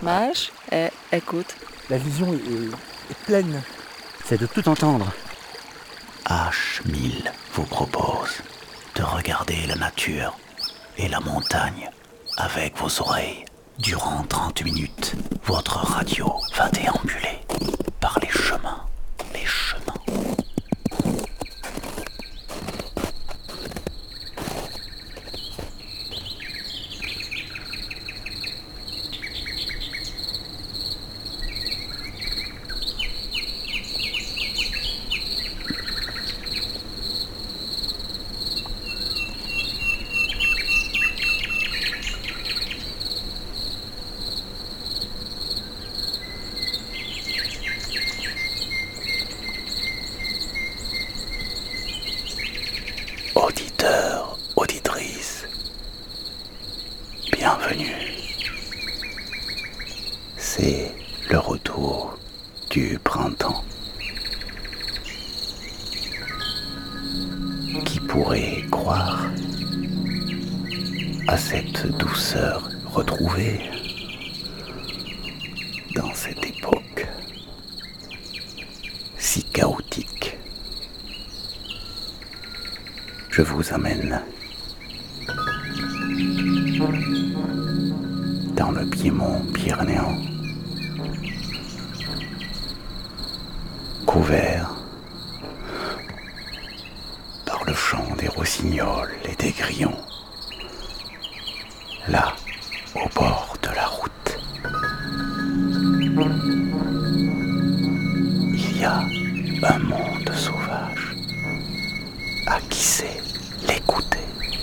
Mage et écoute. La vision est pleine. C'est de tout entendre. H1000 vous propose de regarder la nature et la montagne avec vos oreilles. Durant 30 minutes, votre radio va déambuler par les chemins. Auditeurs, auditrices, bienvenue. C'est le retour du printemps. Qui pourrait croire à cette douceur retrouvée dans cette époque si chaotique? Je vous amène dans le Piémont pyrénéen, couvert par le chant des rossignols et des grillons, là, au bord de la route. Il y a un monde sauvage. À qui sait l'écouter?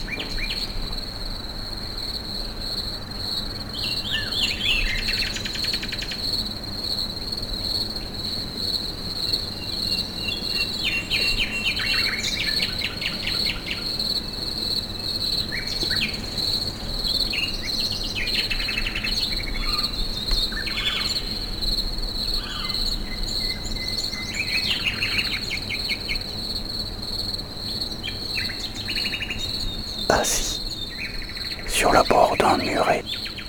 Assis sur le bord d'un muret,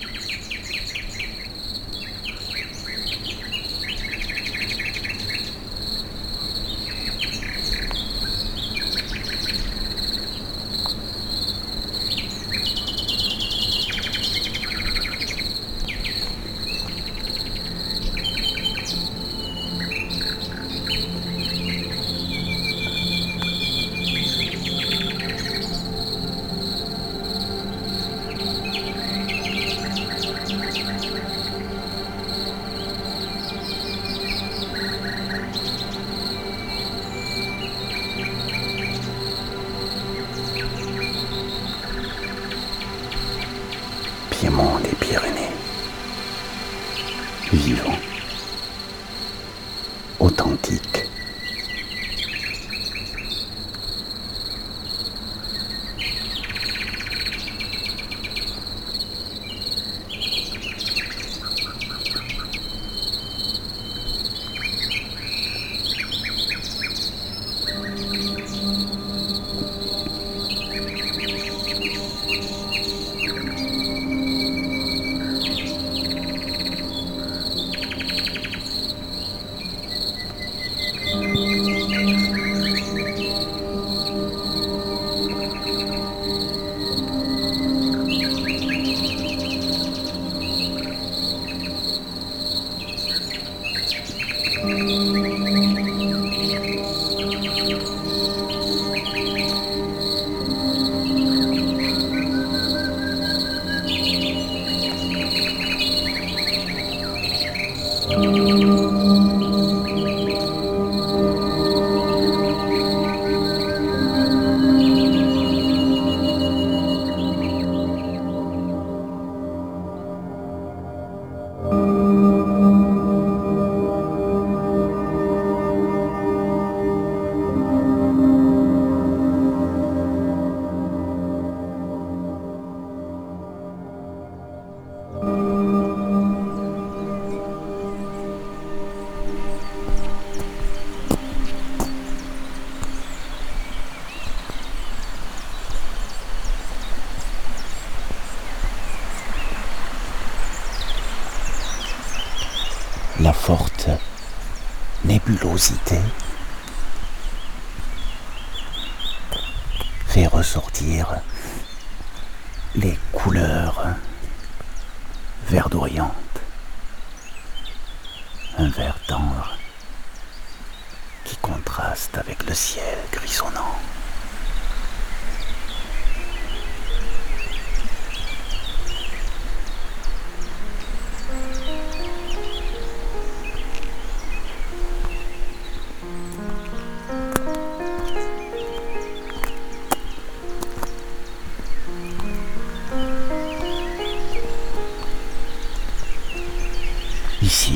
Piémont des Pyrénées, vivant, authentique. la forte nébulosité fait ressortir les couleurs verdoyantes, un vert tendre qui contraste avec le ciel grisonnant. Ici,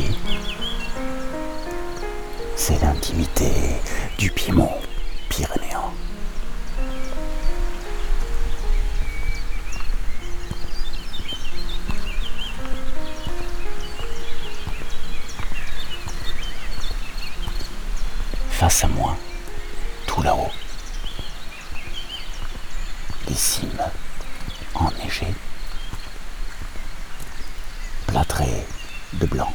c'est l'intimité du Piémont pyrénéen. Face à moi, tout là-haut, les cimes enneigées, plâtrées de blanc.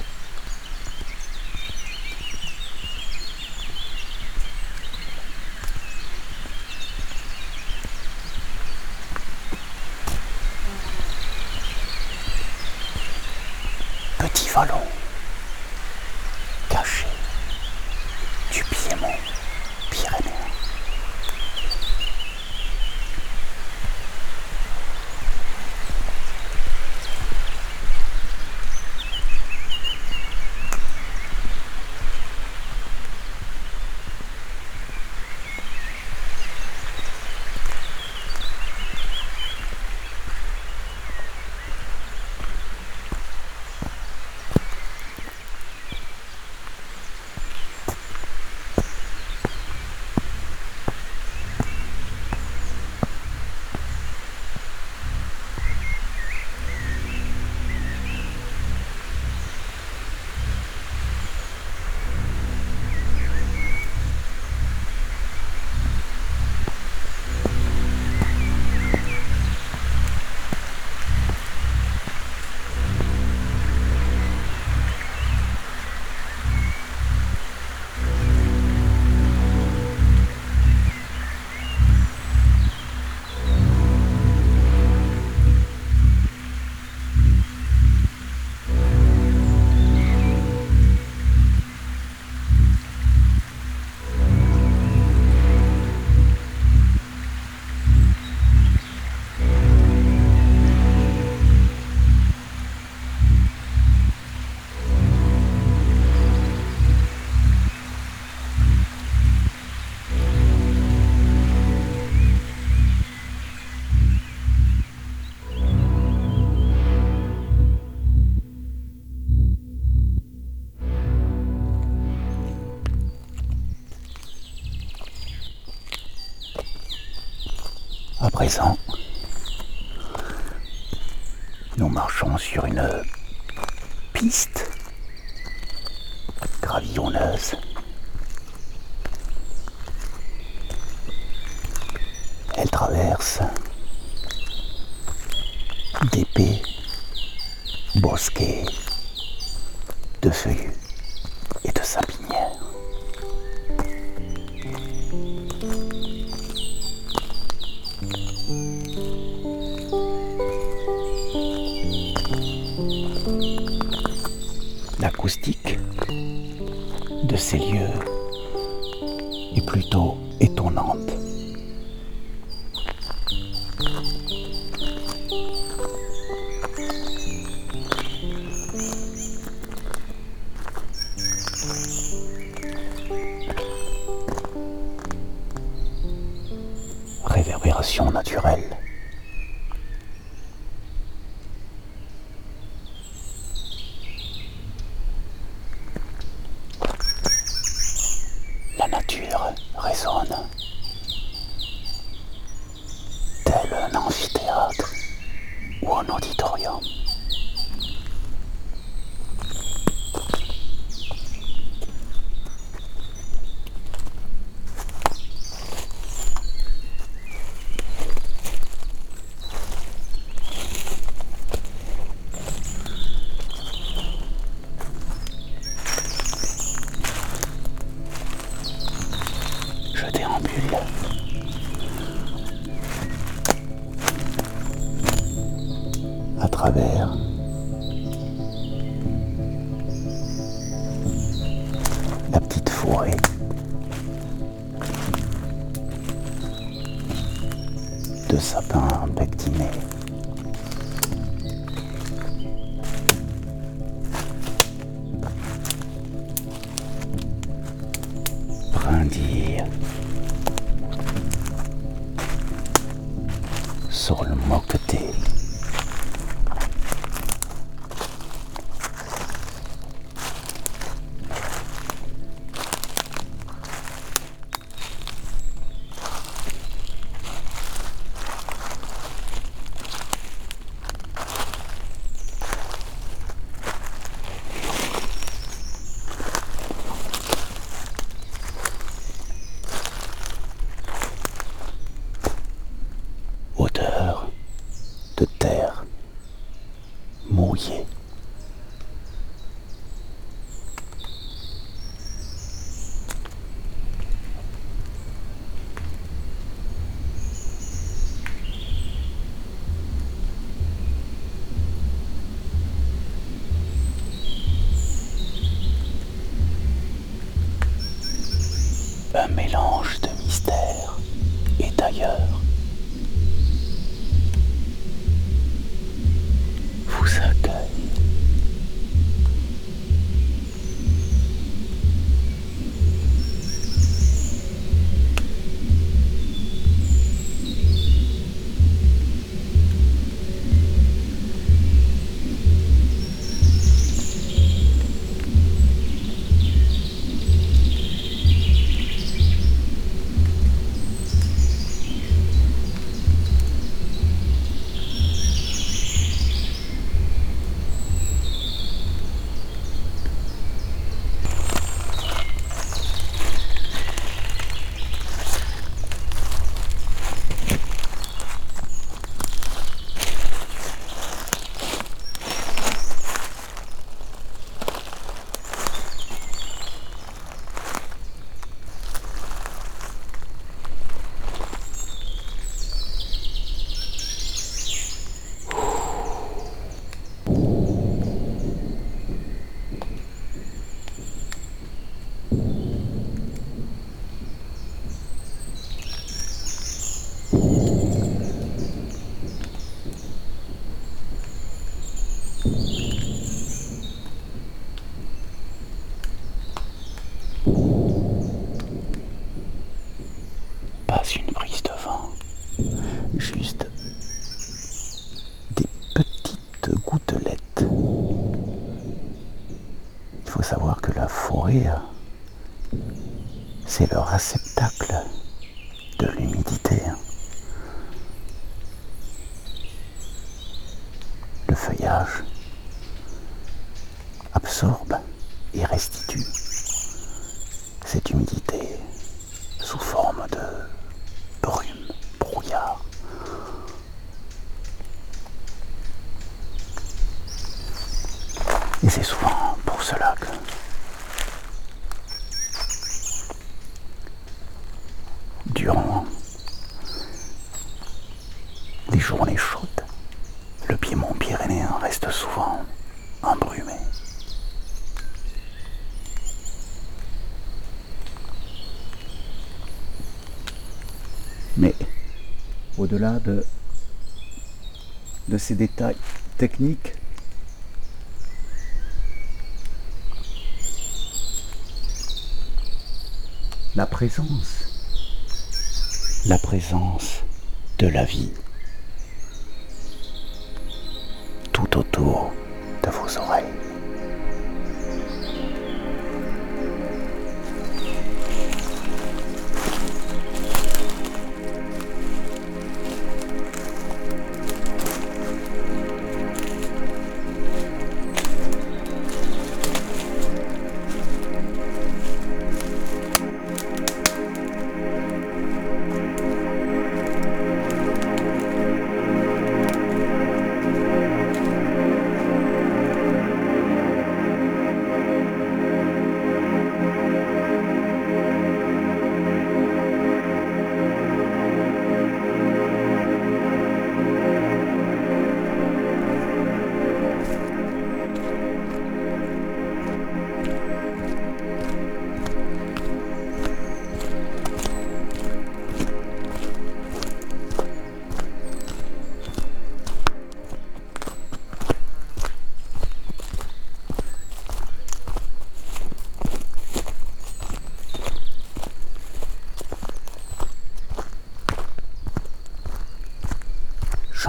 Petit vallon caché du Piémont pyrénéen. À présent, nous marchons sur une piste gravillonneuse. Elle traverse d'épais bosquets de feuillus et de sapinières. L'acoustique de ces lieux est plutôt étonnante. Réverbération naturelle. La nature résonne, tel un amphithéâtre ou un auditorium. terre. La petite forêt. De sapins pectinés. Brindilles. Sur le moqueté. Odeur de terre mouillée. Un mélange de mystère et d'ailleurs. Vous accueille. Pas une brise de vent, juste des petites gouttelettes. Il faut savoir que la forêt, c'est le réceptacle de l'humidité. Le feuillage absorbe et restitue cette humidité sous forme de brume, brouillard. Et c'est souvent pour cela que durant les journées chaudes, le piémont pyrénéen reste souvent embrumé. Mais au-delà de ces détails techniques, la présence de la vie tout autour de vos oreilles.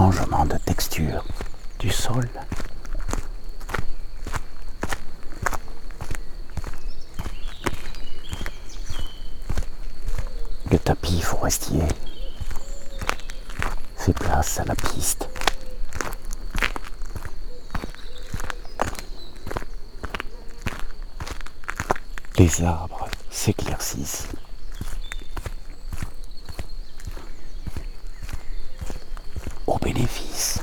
changement de texture du sol. Le tapis forestier fait place à la piste. Les arbres s'éclaircissent. Au bénéfice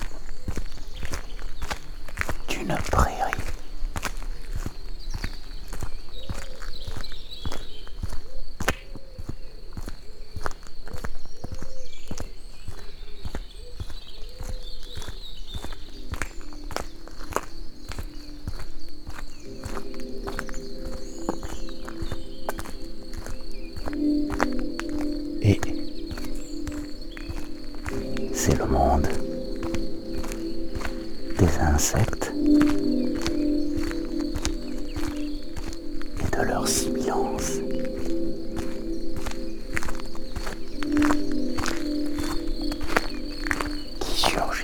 d'une prairie. Et c'est le monde des insectes et de leur similance. Qui surgit.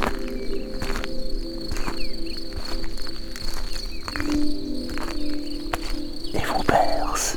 Et vous berce.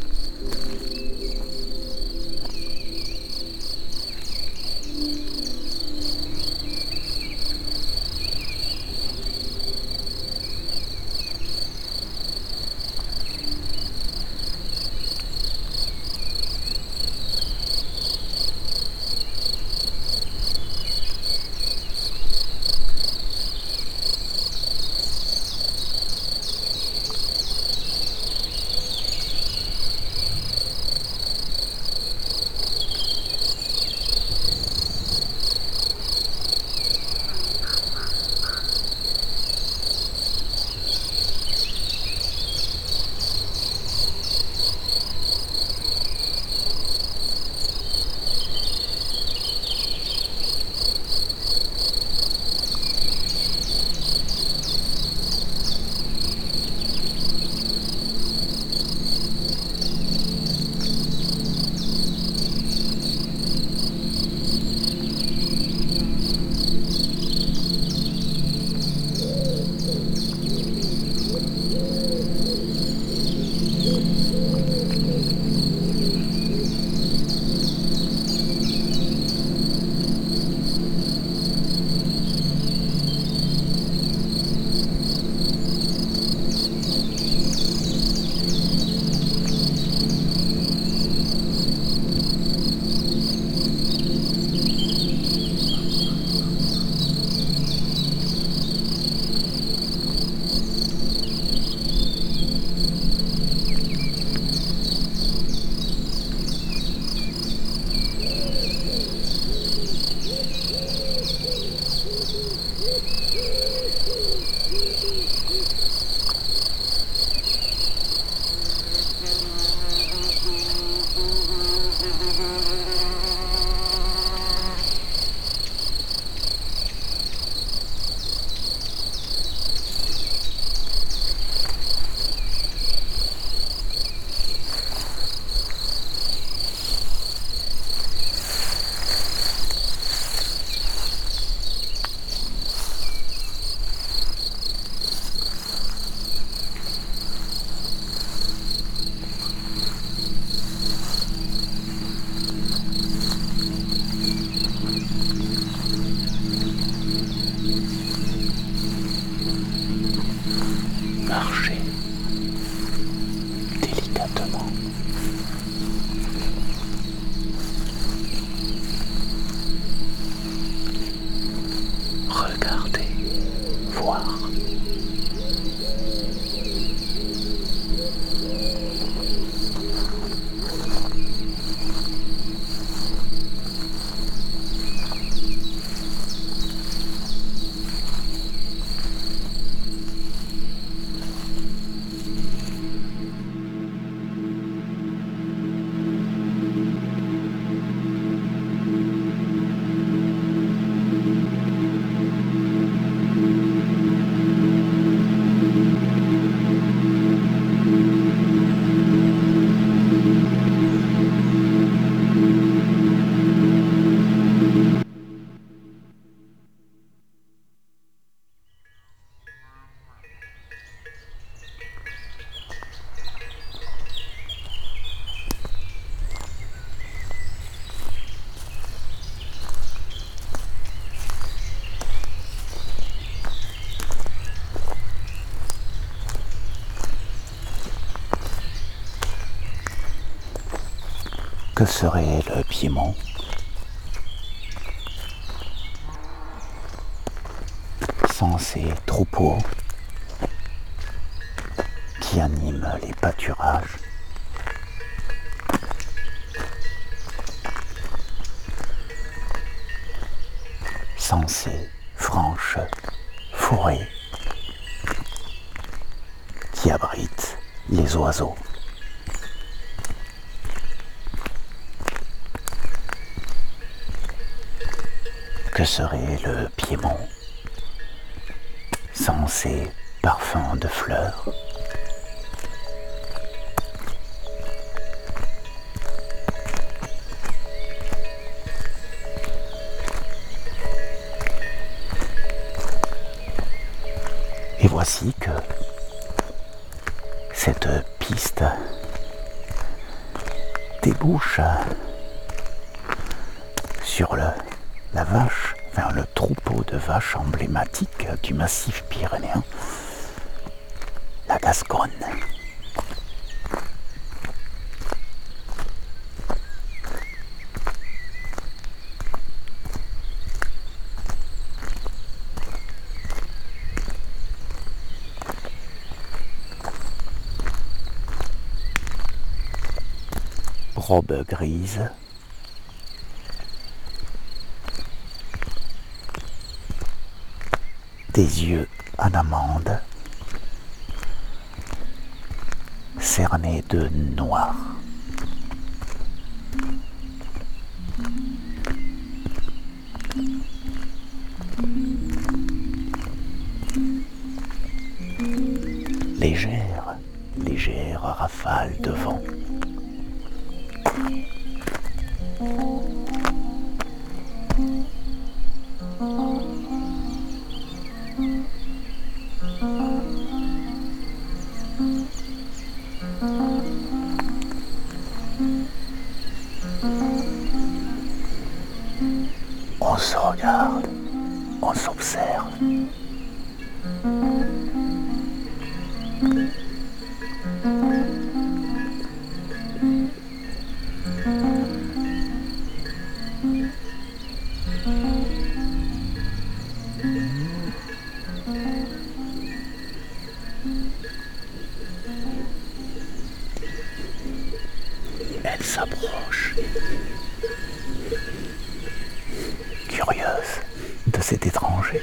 Marchez délicatement. Regardez, voir. Que serait le Piémont sans ces troupeaux qui animent les pâturages? Sans ces franches forêts qui abritent les oiseaux? Que serait le Piémont sans ces parfums de fleurs? Et voici que cette piste débouche sur la vache, vers le troupeau de vaches emblématique du massif pyrénéen, la Gascogne. Robe grise, des yeux à l'amande, cernés de noir. Légère rafale de vent. On se regarde, on s'observe. Elle s'approche, curieuse de cet étranger.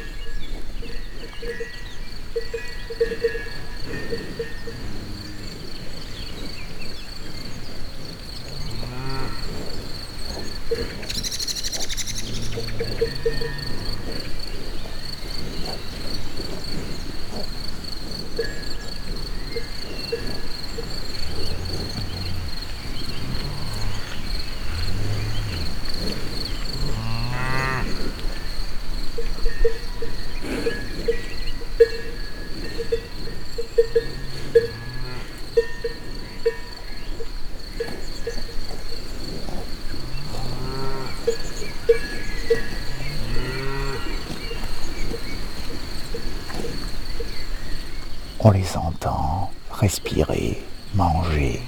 On les entend respirer, manger.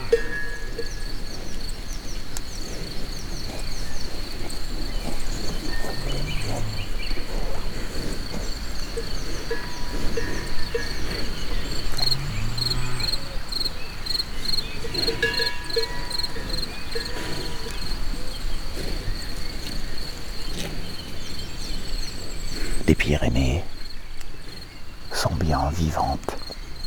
Les Pyrénées sont bien vivantes.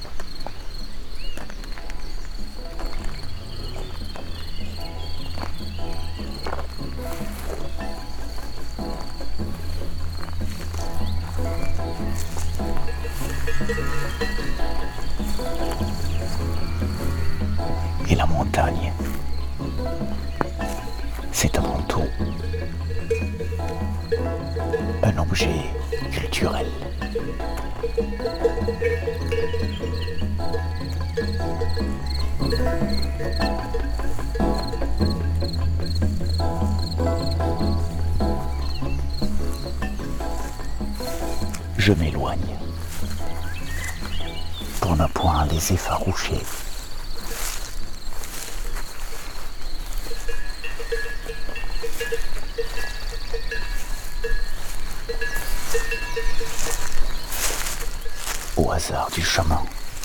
Et la montagne, c'est avant tout un objet culturel. Je m'éloigne pour ne point les effaroucher. au hasard du chemin.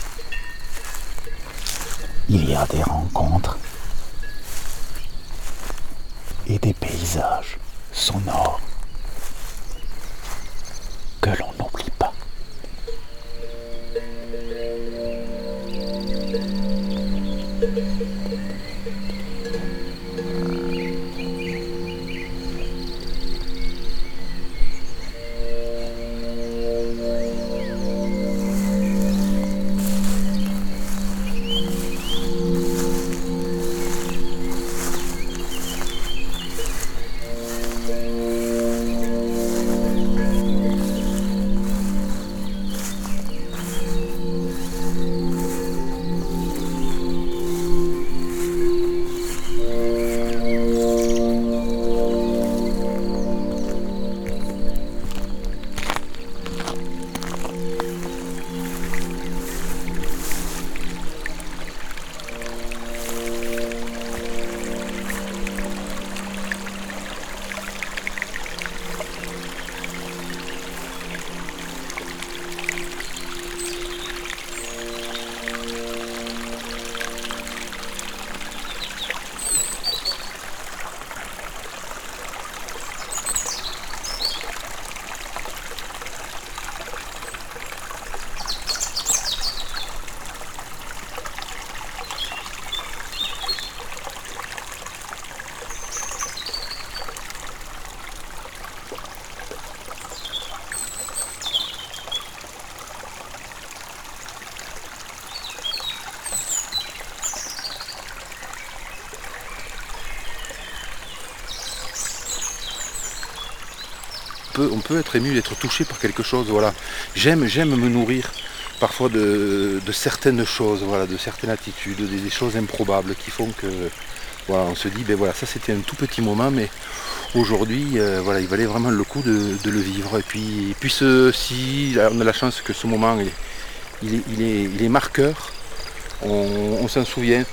Il y a des rencontres et des paysages sonores que l'on n'oublie pas. On peut être ému, être touché par quelque chose. Voilà. J'aime me nourrir parfois de certaines choses, voilà, de certaines attitudes, des choses improbables qui font que voilà, on se dit, ben voilà, ça c'était un tout petit moment, mais aujourd'hui, voilà, il valait vraiment le coup de le vivre. Et puis si on a la chance que ce moment il est marqueur, on s'en souvient.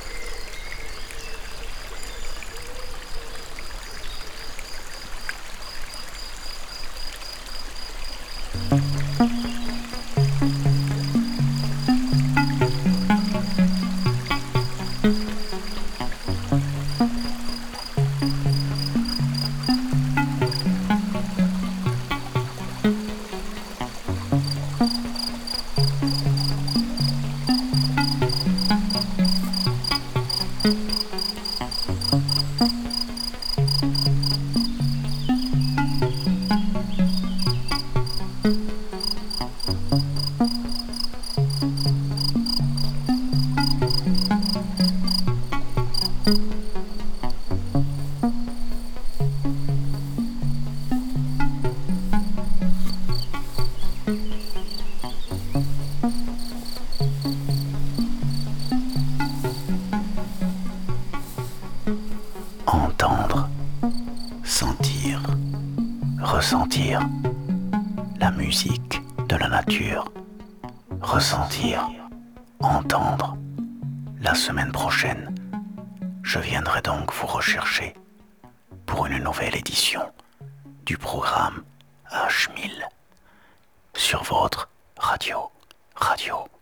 Entendre, sentir, ressentir la musique de la nature. Ressentir, entendre. La semaine prochaine, je viendrai donc vous rechercher pour une nouvelle édition du programme H1000 sur votre radio